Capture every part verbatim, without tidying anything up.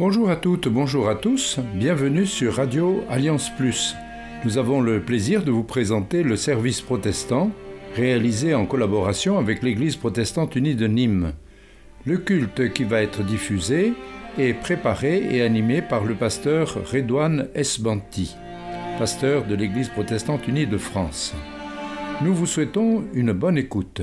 Bonjour à toutes, bonjour à tous, bienvenue sur Radio Alliance Plus. Nous avons le plaisir de vous présenter le service protestant, réalisé en collaboration avec l'Église protestante unie de Nîmes. Le culte qui va être diffusé est préparé et animé par le pasteur Redouane Esbanti, pasteur de l'Église protestante unie de France. Nous vous souhaitons une bonne écoute.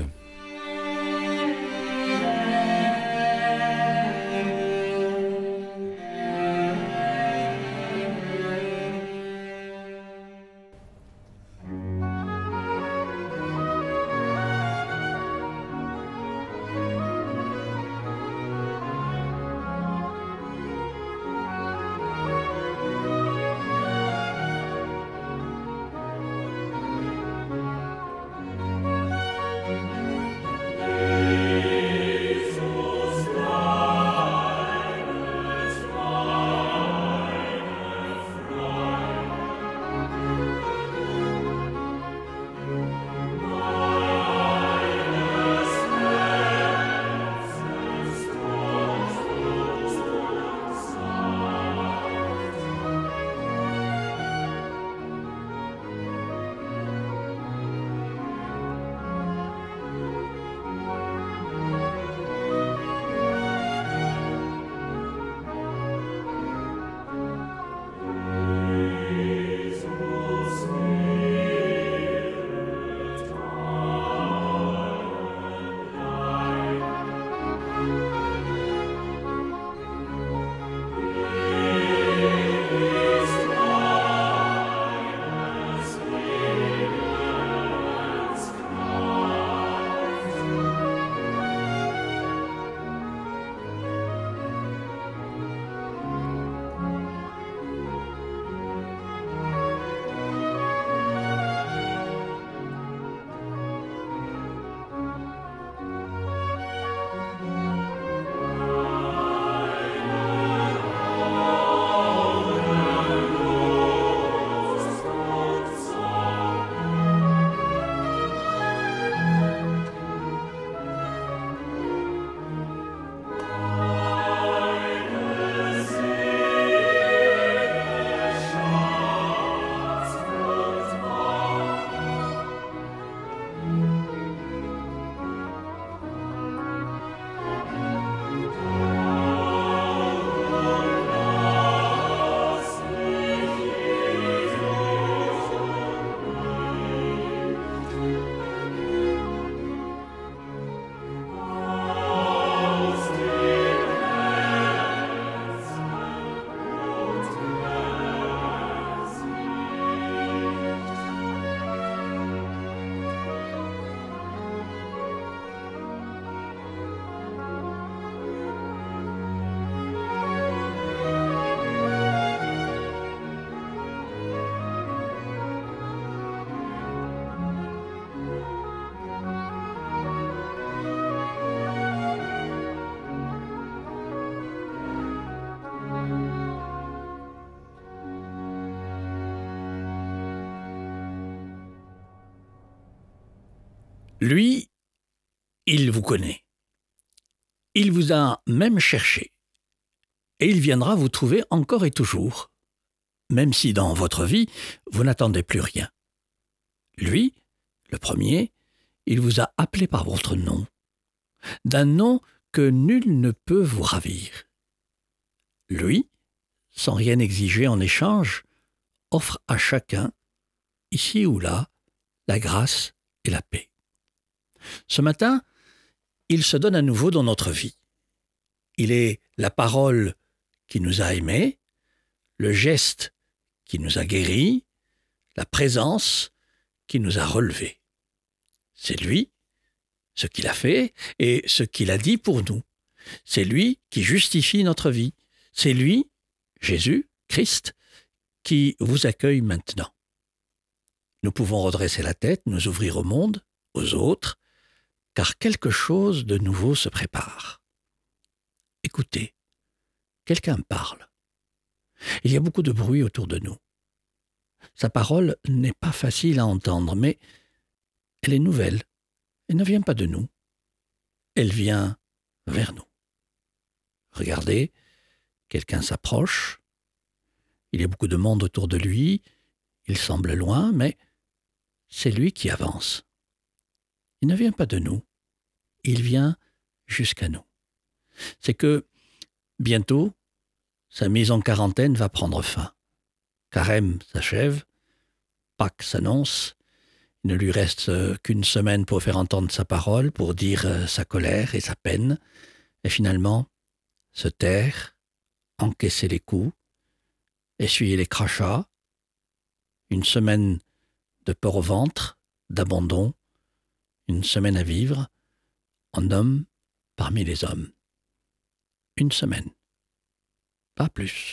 Lui, il vous connaît. Il vous a même cherché. Et il viendra vous trouver encore et toujours, même si dans votre vie, vous n'attendez plus rien. Lui, le premier, il vous a appelé par votre nom, d'un nom que nul ne peut vous ravir. Lui, sans rien exiger en échange, offre à chacun, ici ou là, la grâce et la paix. Ce matin, il se donne à nouveau dans notre vie. Il est la parole qui nous a aimés, le geste qui nous a guéris, la présence qui nous a relevés. C'est lui, ce qu'il a fait et ce qu'il a dit pour nous. C'est lui qui justifie notre vie. C'est lui, Jésus, Christ, qui vous accueille maintenant. Nous pouvons redresser la tête, nous ouvrir au monde, aux autres, car quelque chose de nouveau se prépare. Écoutez, quelqu'un parle. Il y a beaucoup de bruit autour de nous. Sa parole n'est pas facile à entendre, mais elle est nouvelle. Elle ne vient pas de nous. Elle vient vers nous. Regardez, Quelqu'un s'approche. Il y a beaucoup de monde autour de lui. Il semble loin, mais c'est lui qui avance. Il ne vient pas de nous. Il vient jusqu'à nous. C'est que, bientôt, sa mise en quarantaine va prendre fin. Carême s'achève. Pâques s'annonce. Il ne lui reste qu'une semaine pour faire entendre sa parole, pour dire sa colère et sa peine, et finalement se taire, encaisser les coups, essuyer les crachats, une semaine de peur au ventre, d'abandon, une semaine à vivre, en homme parmi les hommes. Une semaine, pas plus.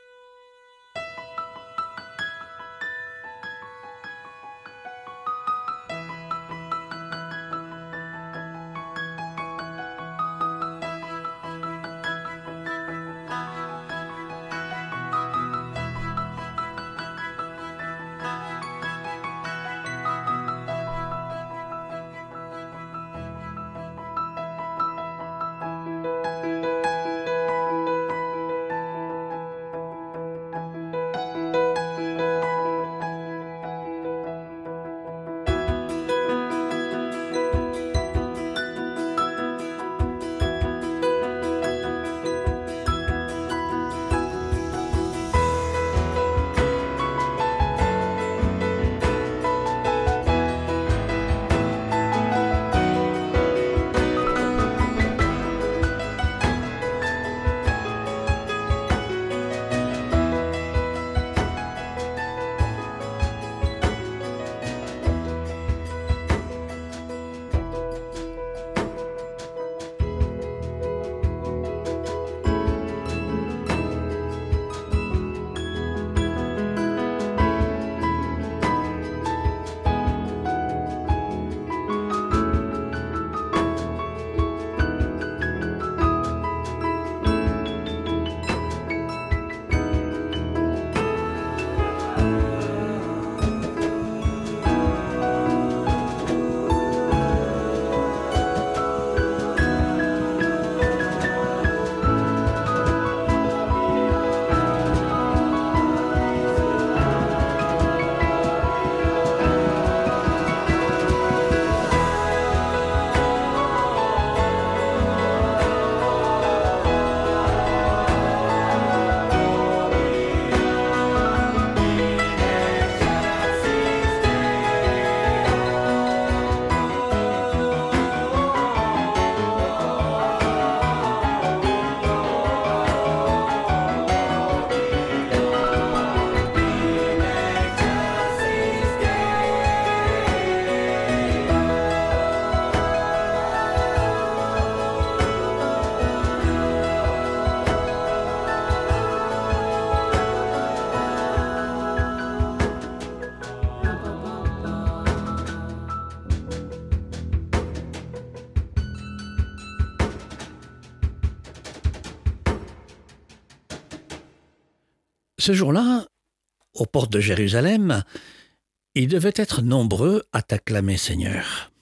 Ce jour-là, aux portes de Jérusalem, ils devaient être nombreux à t'acclamer Seigneur,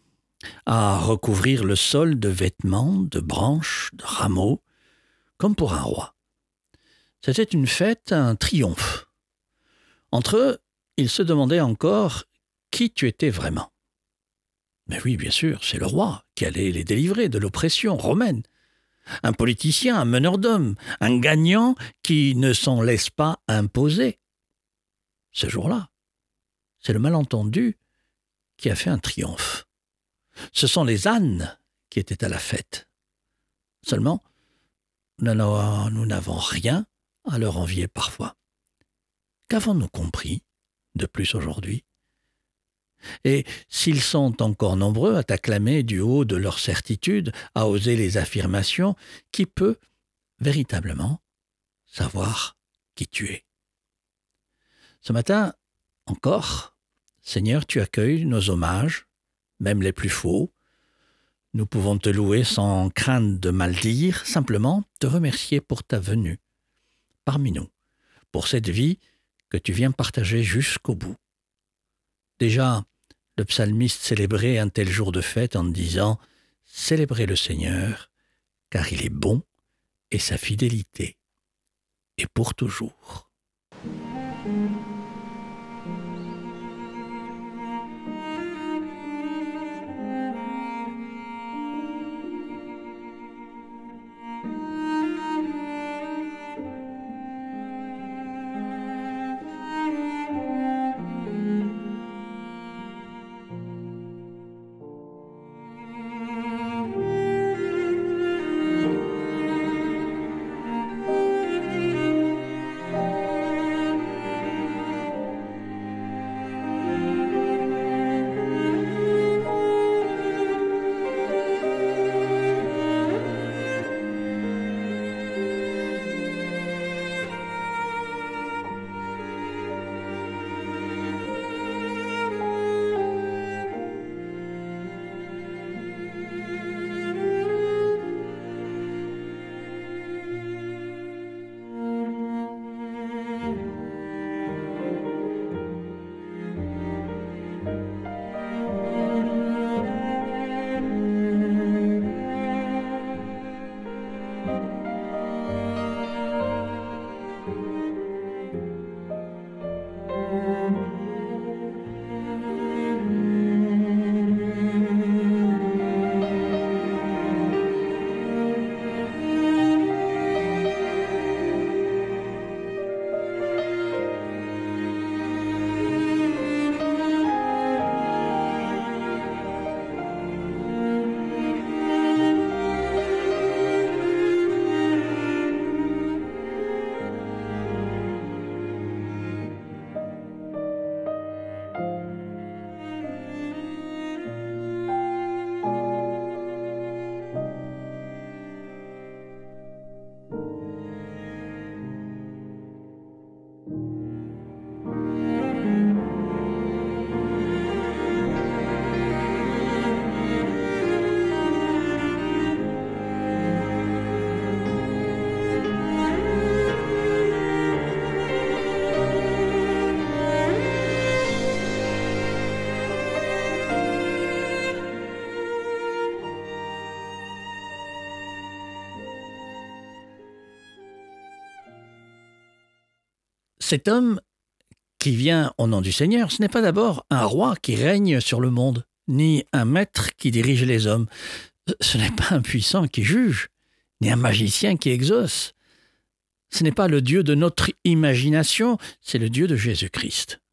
à recouvrir le sol de vêtements, de branches, de rameaux, comme pour un roi. C'était une fête, un triomphe. Entre eux, ils se demandaient encore qui tu étais vraiment. Mais oui, bien sûr, c'est le roi qui allait les délivrer de l'oppression romaine. Un politicien, un meneur d'hommes, un gagnant qui ne s'en laisse pas imposer. Ce jour-là, c'est le malentendu qui a fait un triomphe. Ce sont les ânes qui étaient à la fête. Seulement, nous n'avons rien à leur envier parfois. Qu'avons-nous compris de plus aujourd'hui ? Et s'ils sont encore nombreux à t'acclamer du haut de leur certitude, à oser les affirmations, qui peut véritablement savoir qui tu es ? Ce matin, encore, Seigneur, tu accueilles nos hommages, même les plus faux. Nous pouvons te louer sans crainte de mal dire, simplement te remercier pour ta venue parmi nous, pour cette vie que tu viens partager jusqu'au bout. Déjà, le psalmiste célébrait un tel jour de fête en disant « Célébrez le Seigneur, car il est bon et sa fidélité et pour toujours. Cet homme qui vient au nom du Seigneur, ce n'est pas d'abord un roi qui règne sur le monde, ni un maître qui dirige les hommes. Ce n'est pas un puissant qui juge, ni un magicien qui exauce. Ce n'est pas le Dieu de notre imagination, c'est le Dieu de Jésus-Christ.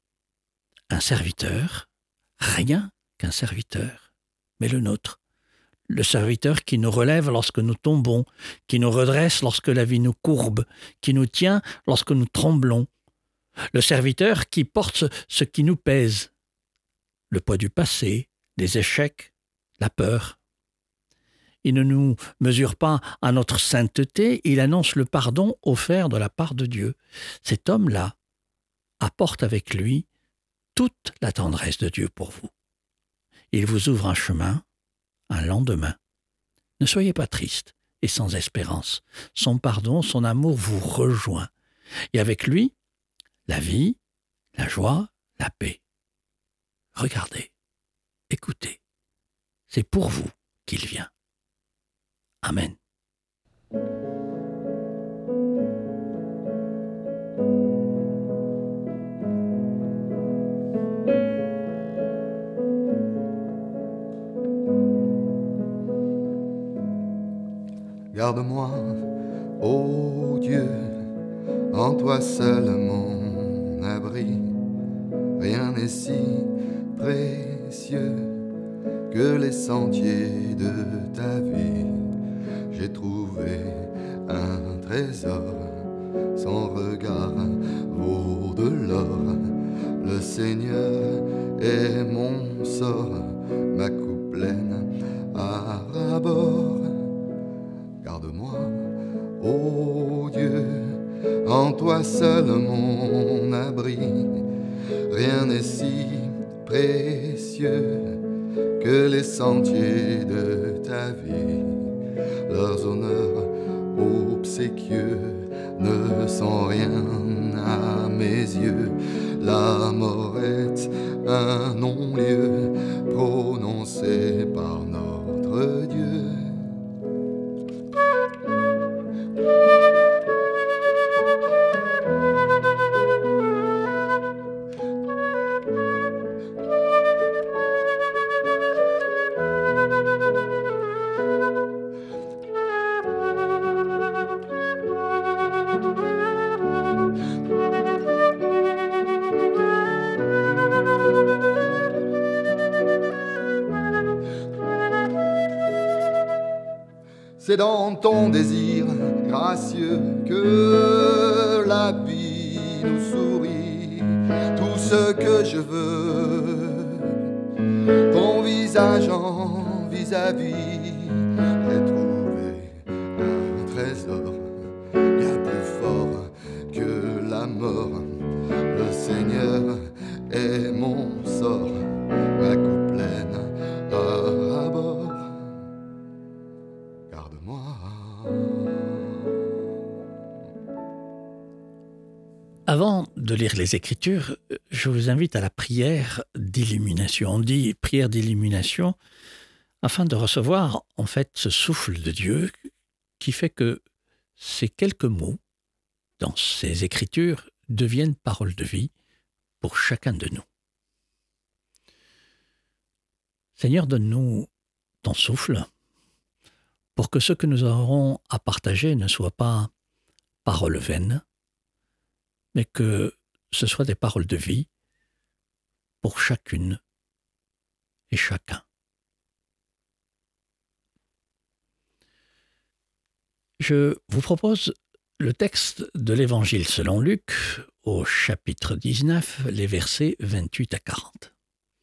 Un serviteur, rien qu'un serviteur, mais le nôtre. Le serviteur qui nous relève lorsque nous tombons, qui nous redresse lorsque la vie nous courbe, qui nous tient lorsque nous tremblons. Le serviteur qui porte ce qui nous pèse, le poids du passé, les échecs, la peur. Il ne nous mesure pas à notre sainteté, il annonce le pardon offert de la part de Dieu. Cet homme-là apporte avec lui toute la tendresse de Dieu pour vous. Il vous ouvre un chemin, un lendemain. Ne soyez pas tristes et sans espérance. Son pardon, son amour vous rejoint. Et avec lui, la vie, la joie, la paix. Regardez, écoutez. C'est pour vous qu'il vient. Amen. Garde-moi, ô Dieu, en toi seul mon abri. Rien n'est si précieux que les sentiers de ta vie. J'ai trouvé un trésor, son regard vaut de l'or. Le Seigneur est mon sort, ma coupe pleine à ras-bord. Garde-moi, ô Dieu, en toi seul mon abri. Rien n'est si précieux que les sentiers de ta vie. Leurs honneurs obséquieux ne sont rien à mes yeux. La mort est un non-lieu prononcé par notre Dieu. C'est dans ton désir gracieux que la vie nous sourit. Tout ce que je veux, ton visage en vis-à-vis. J'ai trouvé un trésor bien plus fort que la mort. Le Seigneur est mon sort, ma coupe pleine à bord. Garde-moi. Avant de lire les Écritures, je vous invite à la prière d'illumination. On dit prière d'illumination afin de recevoir en fait ce souffle de Dieu qui fait que ces quelques mots dans ces Écritures deviennent paroles de vie pour chacun de nous. Seigneur, donne-nous ton souffle pour que ce que nous aurons à partager ne soit pas paroles vaines, mais que ce soit des paroles de vie pour chacune et chacun. Je vous propose le texte de l'Évangile selon Luc, au chapitre dix-neuf, les versets vingt-huit à quarante.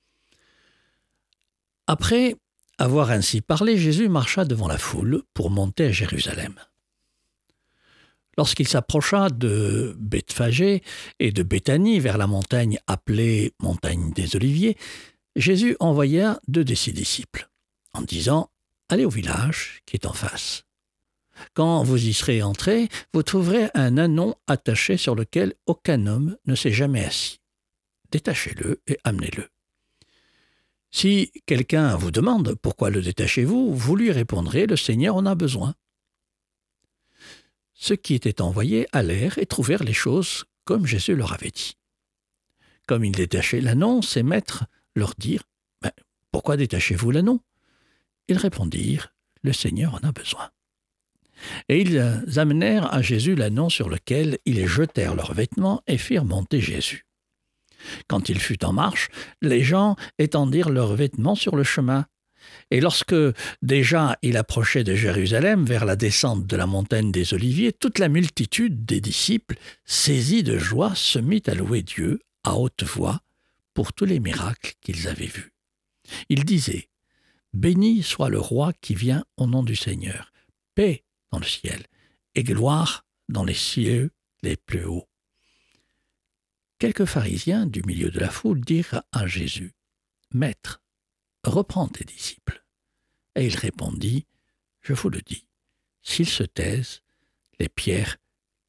Après avoir ainsi parlé, Jésus marcha devant la foule pour monter à Jérusalem. Lorsqu'il s'approcha de Bethphagée et de Béthanie vers la montagne appelée montagne des Oliviers, Jésus envoya deux de ses disciples, en disant « Allez au village qui est en face. Quand vous y serez entrés, vous trouverez un ânon attaché sur lequel aucun homme ne s'est jamais assis. Détachez-le et amenez-le. Si quelqu'un vous demande « Pourquoi le détachez-vous ?», vous lui répondrez « Le Seigneur en a besoin. » Ceux qui étaient envoyés allèrent et trouvèrent les choses comme Jésus leur avait dit. Comme ils détachaient l'ânon, ses maîtres leur dirent ben, « Pourquoi détachez-vous l'ânon ?» Ils répondirent « Le Seigneur en a besoin. » Et ils amenèrent à Jésus l'ânon sur lequel ils jetèrent leurs vêtements et firent monter Jésus. Quand il fut en marche, les gens étendirent leurs vêtements sur le chemin. Et lorsque déjà il approchait de Jérusalem vers la descente de la montagne des Oliviers, toute la multitude des disciples, saisis de joie, se mit à louer Dieu à haute voix pour tous les miracles qu'ils avaient vus. Ils disaient « Béni soit le roi qui vient au nom du Seigneur, paix dans le ciel et gloire dans les cieux les plus hauts. » Quelques pharisiens du milieu de la foule dirent à Jésus « Maître, reprends tes disciples. » Et il répondit « Je vous le dis, s'ils se taisent, les pierres crieront. »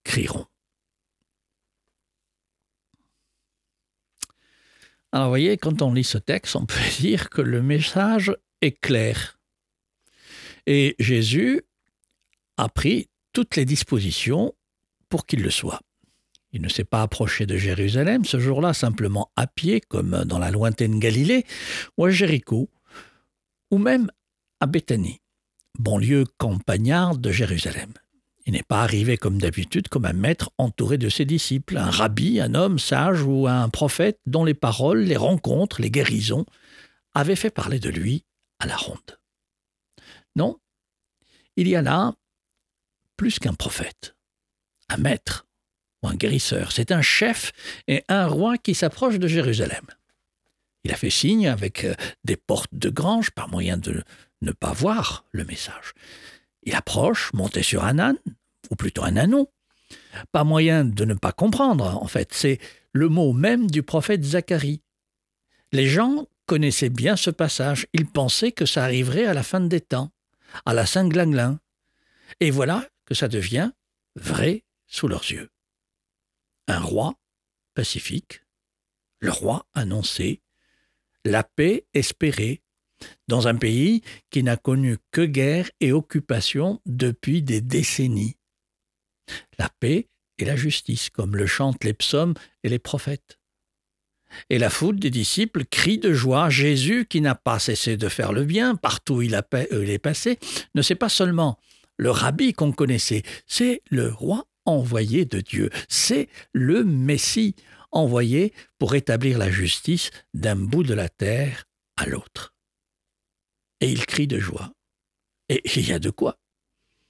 Alors, vous voyez, quand on lit ce texte, on peut dire que le message est clair. Et Jésus a pris toutes les dispositions pour qu'il le soit. Il ne s'est pas approché de Jérusalem ce jour-là simplement à pied, comme dans la lointaine Galilée, ou à Jéricho, ou même à Béthanie, banlieue campagnarde de Jérusalem. Il n'est pas arrivé comme d'habitude comme un maître entouré de ses disciples, un rabbi, un homme sage ou un prophète dont les paroles, les rencontres, les guérisons avaient fait parler de lui à la ronde. Non, il y a là plus qu'un prophète, un maître ou un guérisseur. C'est un chef et un roi qui s'approche de Jérusalem. Il a fait signe avec des portes de grange par moyen de ne pas voir le message. Il approche, monté sur un âne, ou plutôt un ânon, pas moyen de ne pas comprendre, en fait. C'est le mot même du prophète Zacharie. Les gens connaissaient bien ce passage. Ils pensaient que ça arriverait à la fin des temps, à la Saint-Glinglin. Et voilà que ça devient vrai sous leurs yeux. Un roi pacifique, le roi annoncé, la paix espérée, dans un pays qui n'a connu que guerre et occupation depuis des décennies. La paix et la justice, comme le chantent les psaumes et les prophètes. Et la foule des disciples crie de joie. Jésus, qui n'a pas cessé de faire le bien, partout où il, a, il est passé, ne c'est pas seulement le rabbi qu'on connaissait, c'est le roi envoyé de Dieu. C'est le Messie envoyé pour établir la justice d'un bout de la terre à l'autre. Et il crie de joie. Et il y a de quoi.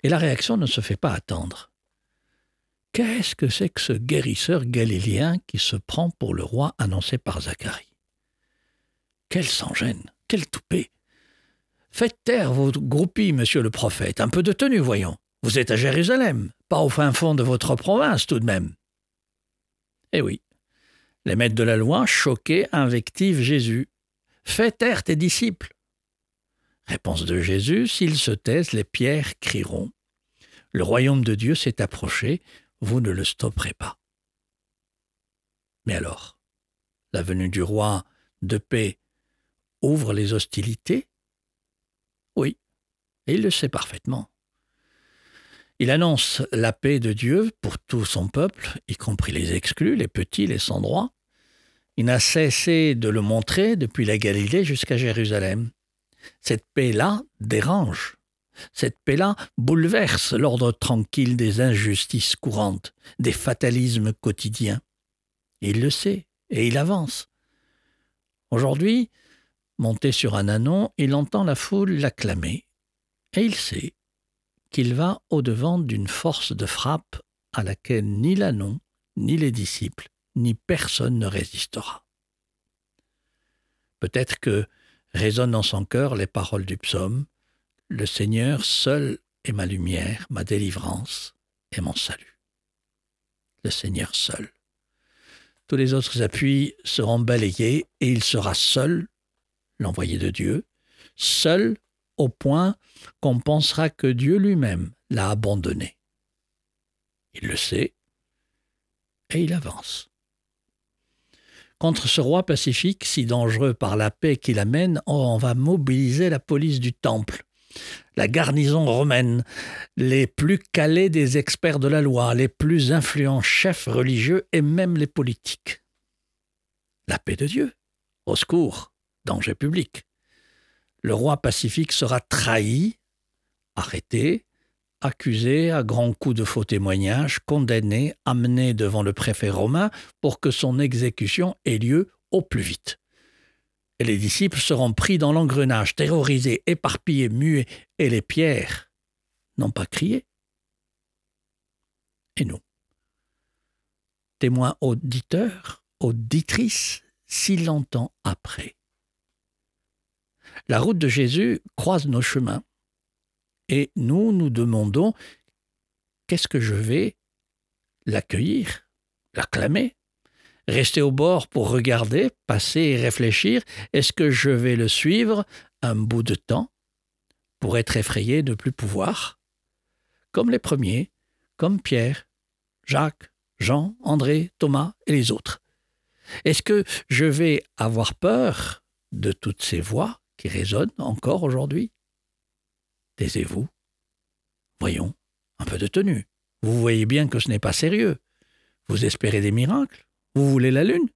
Et la réaction ne se fait pas attendre. Qu'est-ce que c'est que ce guérisseur galiléen qui se prend pour le roi annoncé par Zacharie? Quel sans-gêne, quel toupet! Faites taire vos groupies, monsieur le prophète, un peu de tenue, voyons. Vous êtes à Jérusalem, pas au fin fond de votre province tout de même. Eh oui, les maîtres de la loi, choqués, invectivent Jésus. Fais taire tes disciples. Réponse de Jésus, s'ils se taisent, les pierres crieront. Le royaume de Dieu s'est approché, vous ne le stopperez pas. Mais alors, la venue du roi de paix ouvre les hostilités? Oui, et il le sait parfaitement. Il annonce la paix de Dieu pour tout son peuple, y compris les exclus, les petits, les sans-droit. Il n'a cessé de le montrer depuis la Galilée jusqu'à Jérusalem. Cette paix-là dérange. Cette paix-là bouleverse l'ordre tranquille des injustices courantes, des fatalismes quotidiens. Et il le sait, et il avance. Aujourd'hui, monté sur un ânon, il entend la foule l'acclamer. Et il sait qu'il va au-devant d'une force de frappe à laquelle ni l'ânon, ni les disciples, ni personne ne résistera. Peut-être que résonnent dans son cœur les paroles du psaume « Le Seigneur seul est ma lumière, ma délivrance et mon salut. » Le Seigneur seul. Tous les autres appuis seront balayés et il sera seul, l'envoyé de Dieu, seul au point qu'on pensera que Dieu lui-même l'a abandonné. Il le sait et il avance. Contre ce roi pacifique, si dangereux par la paix qu'il amène, on va mobiliser la police du temple, la garnison romaine, les plus calés des experts de la loi, les plus influents chefs religieux et même les politiques. La paix de Dieu, au secours, danger public. Le roi pacifique sera trahi, arrêté, accusé à grands coups de faux témoignages, condamné, amené devant le préfet romain pour que son exécution ait lieu au plus vite. Et les disciples seront pris dans l'engrenage, terrorisés, éparpillés, muets, et les pierres n'ont pas crié. Et nous, témoins auditeurs, auditrices, si longtemps après. La route de Jésus croise nos chemins. Et nous, nous demandons, qu'est-ce que je vais l'accueillir, l'acclamer, rester au bord pour regarder, passer et réfléchir? Est-ce que je vais le suivre un bout de temps pour être effrayé de ne plus pouvoir? Comme les premiers, comme Pierre, Jacques, Jean, André, Thomas et les autres. Est-ce que je vais avoir peur de toutes ces voix qui résonnent encore aujourd'hui? Taisez-vous. Voyons, un peu de tenue. Vous voyez bien que ce n'est pas sérieux. Vous espérez des miracles? Vous voulez la lune?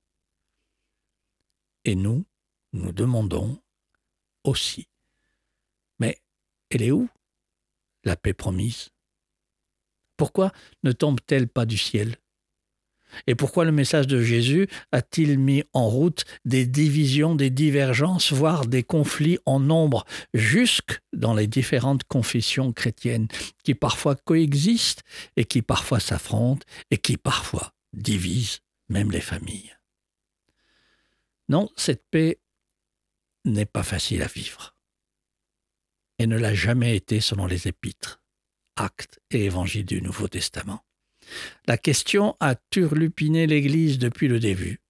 Et nous, nous demandons aussi. Mais elle est où, la paix promise? Pourquoi ne tombe-t-elle pas du ciel? Et pourquoi le message de Jésus a-t-il mis en route des divisions, des divergences, voire des conflits en nombre, jusque dans les différentes confessions chrétiennes, qui parfois coexistent et qui parfois s'affrontent et qui parfois divisent même les familles? Non, cette paix n'est pas facile à vivre et ne l'a jamais été selon les épîtres, actes et évangiles du Nouveau Testament. La question a turlupiné l'Église depuis le début.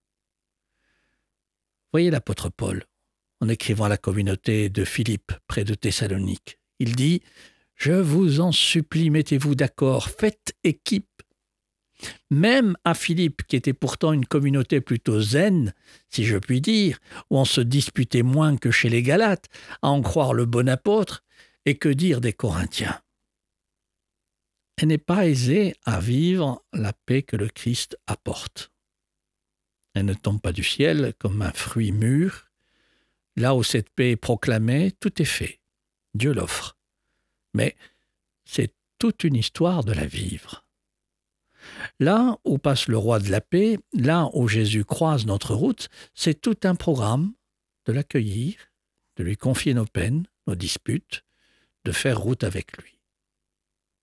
Voyez l'apôtre Paul, en écrivant à la communauté de Philippe, près de Thessalonique. Il dit « Je vous en supplie, mettez-vous d'accord, faites équipe. » Même à Philippe, qui était pourtant une communauté plutôt zen, si je puis dire, où on se disputait moins que chez les Galates, à en croire le bon apôtre, et que dire des Corinthiens? Elle n'est pas aisée à vivre la paix que le Christ apporte. Elle ne tombe pas du ciel comme un fruit mûr. Là où cette paix est proclamée, tout est fait. Dieu l'offre. Mais c'est toute une histoire de la vivre. Là où passe le roi de la paix, là où Jésus croise notre route, c'est tout un programme de l'accueillir, de lui confier nos peines, nos disputes, de faire route avec lui.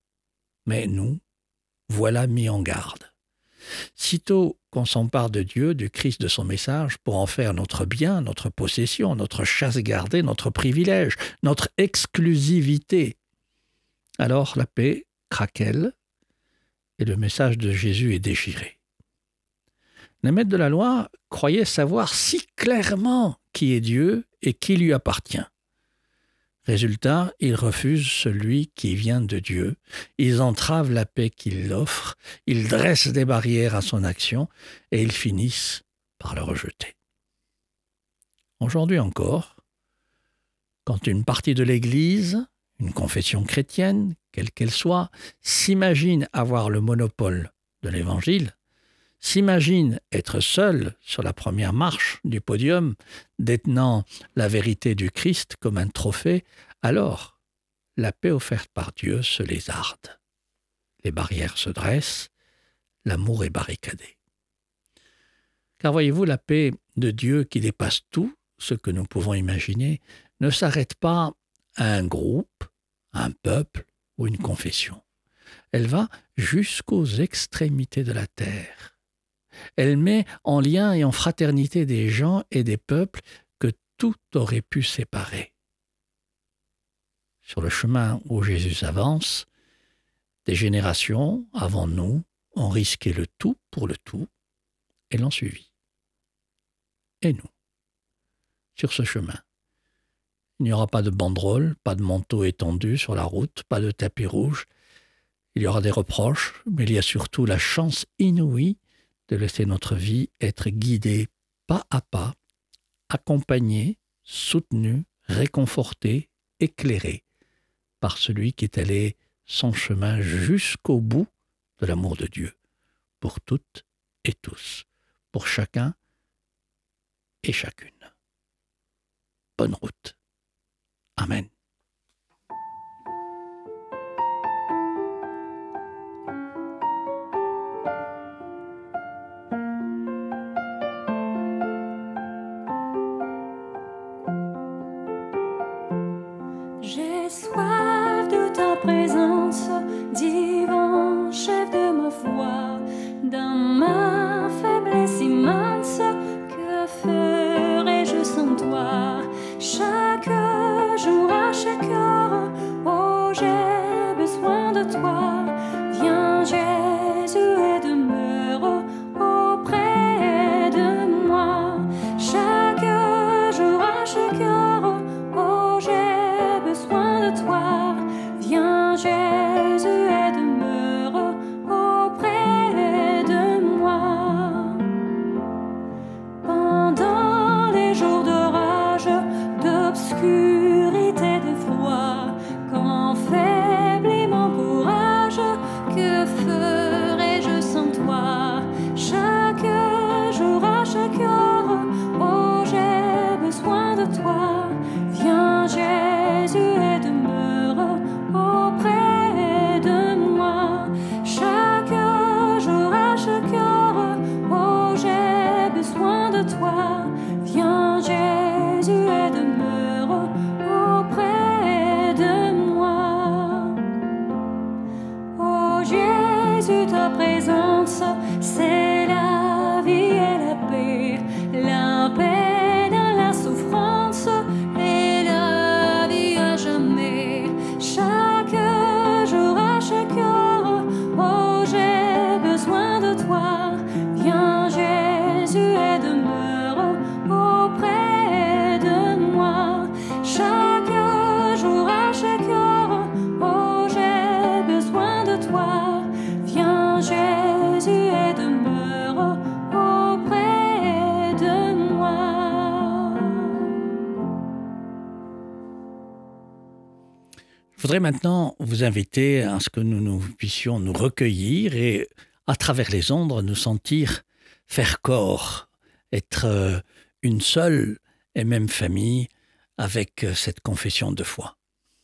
Mais nous, voilà mis en garde. Sitôt qu'on s'empare de Dieu, du Christ, de son message, pour en faire notre bien, notre possession, notre chasse gardée, notre privilège, notre exclusivité, alors la paix craquelle et le message de Jésus est déchiré. Les maîtres de la loi croyaient savoir si clairement qui est Dieu et qui lui appartient. Résultat, ils refusent celui qui vient de Dieu, ils entravent la paix qu'il offre, ils dressent des barrières à son action et ils finissent par le rejeter. Aujourd'hui encore, quand une partie de l'Église, une confession chrétienne, quelle qu'elle soit, s'imagine avoir le monopole de l'Évangile, s'imagine être seul sur la première marche du podium, détenant la vérité du Christ comme un trophée, alors la paix offerte par Dieu se lézarde. Les barrières se dressent, l'amour est barricadé. Car voyez-vous, la paix de Dieu qui dépasse tout ce que nous pouvons imaginer ne s'arrête pas à un groupe, un peuple ou une confession. Elle va jusqu'aux extrémités de la terre. Elle met en lien et en fraternité des gens et des peuples que tout aurait pu séparer. Sur le chemin où Jésus avance, des générations avant nous ont risqué le tout pour le tout et l'ont suivi. Et nous, sur ce chemin, il n'y aura pas de banderole, pas de manteau étendu sur la route, pas de tapis rouge. Il y aura des reproches, mais il y a surtout la chance inouïe de laisser notre vie être guidée pas à pas, accompagnée, soutenue, réconfortée, éclairée par celui qui est allé son chemin jusqu'au bout de l'amour de Dieu, pour toutes et tous, pour chacun et chacune. Bonne route. Amen. J'ai soif de ta présence, divin chef de ma foi, dans ma faiblesse immense, que ferais-je sans toi? Chaque jour, à chaque heure, oh j'ai besoin de toi. Viens Jésus et demeure auprès de moi. Chaque jour, à chaque heure, oh j'ai besoin de toi. Viens Jésus et demeure auprès de moi. Pendant les jours d'orage, d'obscurité, de froid, quand faiblit mon courage, que ferais-je sans toi? Chaque jour, à chaque heure, oh j'ai besoin de toi. Viens Jésus et demeure auprès de moi. Chaque jour, à chaque heure, oh j'ai besoin de toi. Viens Jésus et demeure auprès de moi. Oh Jésus, ta présence, c'est la vie et la paix, la paix dans la souffrance et la vie à jamais. Chaque jour, à chaque heure, oh j'ai besoin de toi. Viens Jésus et demeure auprès de moi. Chaque jour, à chaque heure, oh j'ai besoin de toi. Viens Jésus et demeure auprès de moi. Je voudrais maintenant vous inviter à ce que nous, nous puissions nous recueillir et, à travers les ondes, nous sentir faire corps, être euh, une seule et même famille avec euh, cette confession de foi.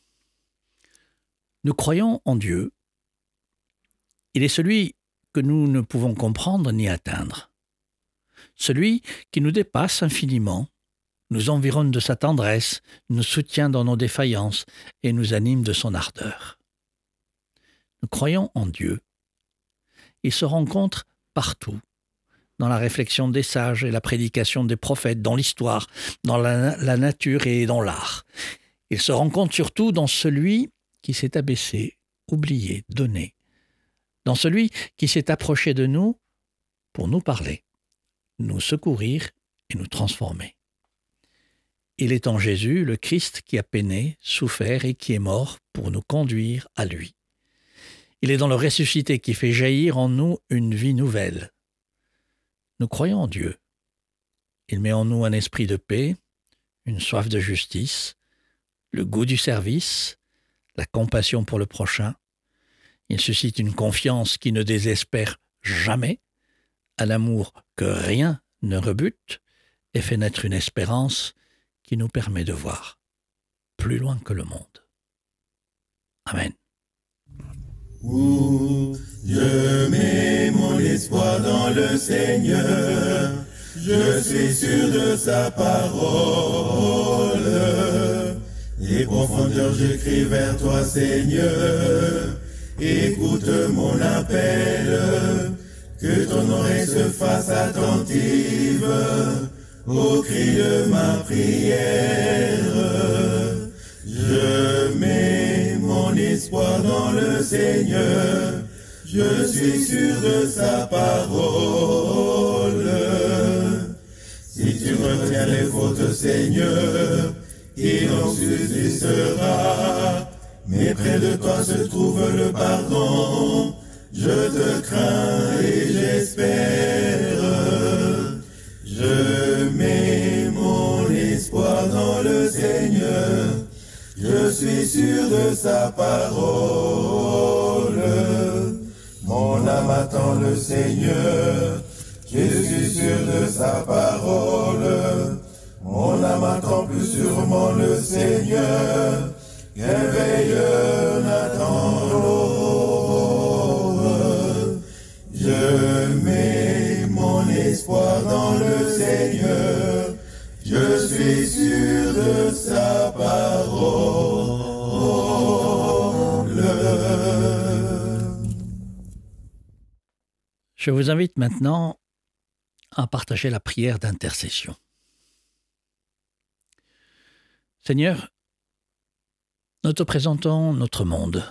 Nous croyons en Dieu. Il est celui que nous ne pouvons comprendre ni atteindre. Celui qui nous dépasse infiniment, nous environne de sa tendresse, nous soutient dans nos défaillances et nous anime de son ardeur. Nous croyons en Dieu. Il se rencontre partout, dans la réflexion des sages et la prédication des prophètes, dans l'histoire, dans la, la nature et dans l'art. Il se rencontre surtout dans celui qui s'est abaissé, oublié, donné, dans celui qui s'est approché de nous pour nous parler, nous secourir et nous transformer. Il est en Jésus, le Christ, qui a peiné, souffert et qui est mort pour nous conduire à lui. Il est dans le ressuscité qui fait jaillir en nous une vie nouvelle. Nous croyons en Dieu. Il met en nous un esprit de paix, une soif de justice, le goût du service, la compassion pour le prochain. Il suscite une confiance qui ne désespère jamais, un amour que rien ne rebute et fait naître une espérance qui nous permet de voir plus loin que le monde. Amen. Où je mets mon espoir dans le Seigneur, je suis sûr de sa parole. Les profondeurs, je crie vers toi, Seigneur, écoute mon appel, que ton oreille se fasse attentive au cri de ma prière. Je mets mon espoir dans le Seigneur, je suis sûr de sa parole. Si tu retiens les fautes, Seigneur, il en subsistera, mais près de toi se trouve le pardon. Je te crains et j'espère. Je mets mon espoir dans le Seigneur, je suis sûr de sa parole. Mon âme attend le Seigneur, je suis sûr de sa parole. Mon âme attend plus sûrement le Seigneur, qu'un veilleur n'attend l'aurore. Je mets mon espoir dans le Seigneur, je suis sûr de sa parole. Je vous invite maintenant à partager la prière d'intercession. Seigneur, nous te présentons notre monde,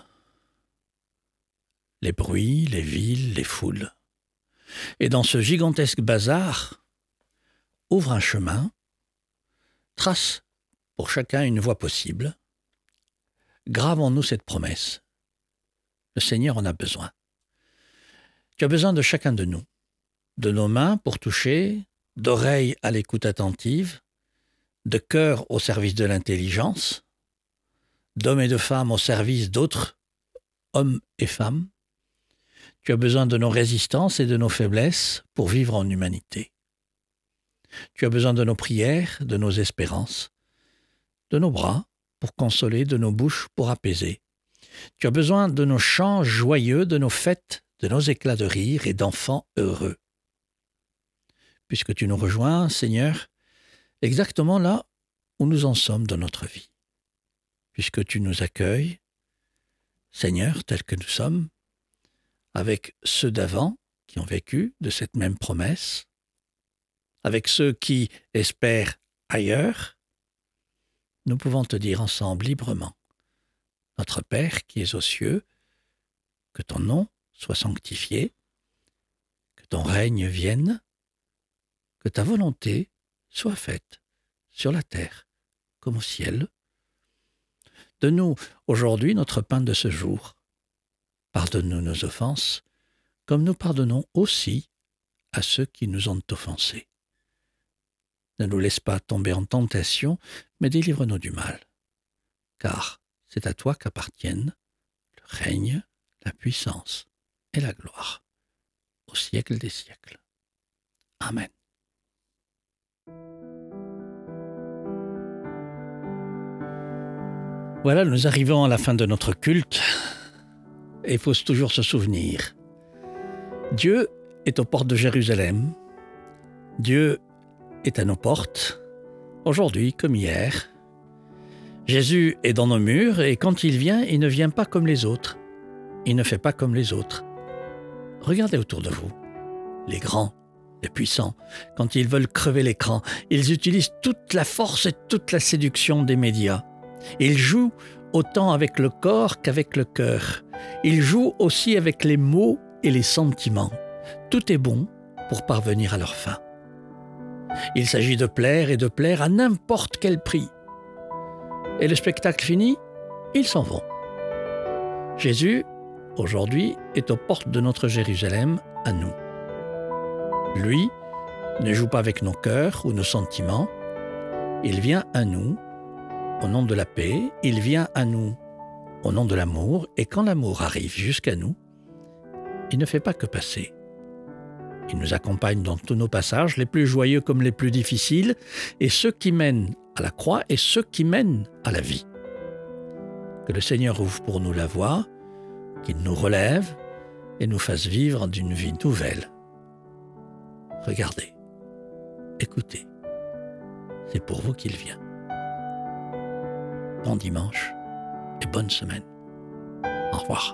les bruits, les villes, les foules. Et dans ce gigantesque bazar, ouvre un chemin, trace pour chacun une voie possible. Grave en nous cette promesse. Le Seigneur en a besoin. Tu as besoin de chacun de nous, de nos mains pour toucher, d'oreilles à l'écoute attentive, de cœur au service de l'intelligence, d'hommes et de femmes au service d'autres hommes et femmes. Tu as besoin de nos résistances et de nos faiblesses pour vivre en humanité. Tu as besoin de nos prières, de nos espérances, de nos bras pour consoler, de nos bouches pour apaiser. Tu as besoin de nos chants joyeux, de nos fêtes, de nos éclats de rire et d'enfants heureux. Puisque tu nous rejoins, Seigneur, exactement là où nous en sommes dans notre vie. Puisque tu nous accueilles, Seigneur, tels que nous sommes, avec ceux d'avant qui ont vécu de cette même promesse, avec ceux qui espèrent ailleurs, nous pouvons te dire ensemble librement, notre Père qui es aux cieux, que ton nom soit sanctifié, que ton règne vienne, que ta volonté soit faite sur la terre comme au ciel. Donne-nous aujourd'hui notre pain de ce jour. Pardonne-nous nos offenses, comme nous pardonnons aussi à ceux qui nous ont offensés. Ne nous laisse pas tomber en tentation, mais délivre-nous du mal. Car c'est à toi qu'appartiennent le règne, la puissance et la gloire, au siècle des siècles. Amen. Voilà, nous arrivons à la fin de notre culte, et il faut toujours se souvenir. Dieu est aux portes de Jérusalem. Dieu est à nos portes, aujourd'hui comme hier. Jésus est dans nos murs, et quand il vient, il ne vient pas comme les autres. il ne fait pas comme les autres. Regardez autour de vous. Les grands, les puissants, quand ils veulent crever l'écran, ils utilisent toute la force et toute la séduction des médias. Ils jouent autant avec le corps qu'avec le cœur. Ils jouent aussi avec les mots et les sentiments. Tout est bon pour parvenir à leur fin. Il s'agit de plaire et de plaire à n'importe quel prix. Et le spectacle fini, ils s'en vont. Jésus, aujourd'hui, est aux portes de notre Jérusalem, à nous. Lui ne joue pas avec nos cœurs ou nos sentiments. Il vient à nous au nom de la paix, il vient à nous au nom de l'amour, et quand l'amour arrive jusqu'à nous, il ne fait pas que passer. Il nous accompagne dans tous nos passages, les plus joyeux comme les plus difficiles, et ceux qui mènent à la croix et ceux qui mènent à la vie. Que le Seigneur ouvre pour nous la voie, qu'il nous relève et nous fasse vivre d'une vie nouvelle. Regardez, écoutez, c'est pour vous qu'il vient. Bon dimanche et bonne semaine. Au revoir.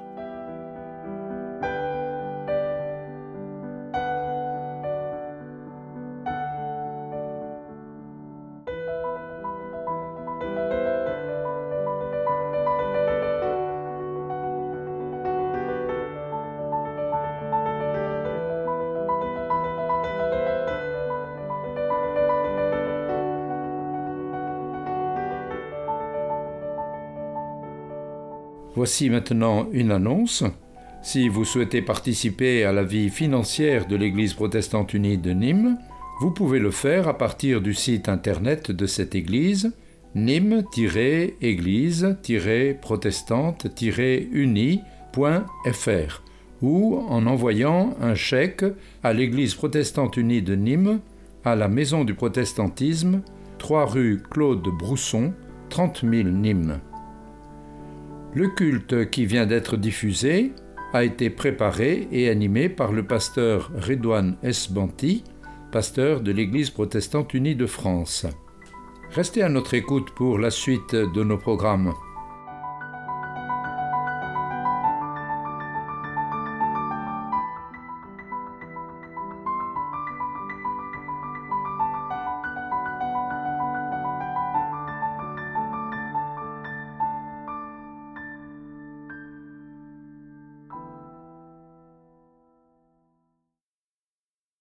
Voici maintenant une annonce. Si vous souhaitez participer à la vie financière de l'Église protestante unie de Nîmes, vous pouvez le faire à partir du site internet de cette église, nîmes tiret église tiret protestante tiret unie point f r, ou en envoyant un chèque à l'Église protestante unie de Nîmes, à la Maison du Protestantisme, trois rue Claude Brousson, trente mille Nîmes. Le culte qui vient d'être diffusé a été préparé et animé par le pasteur Redouane Esbanti, pasteur de l'Église protestante unie de France. Restez à notre écoute pour la suite de nos programmes.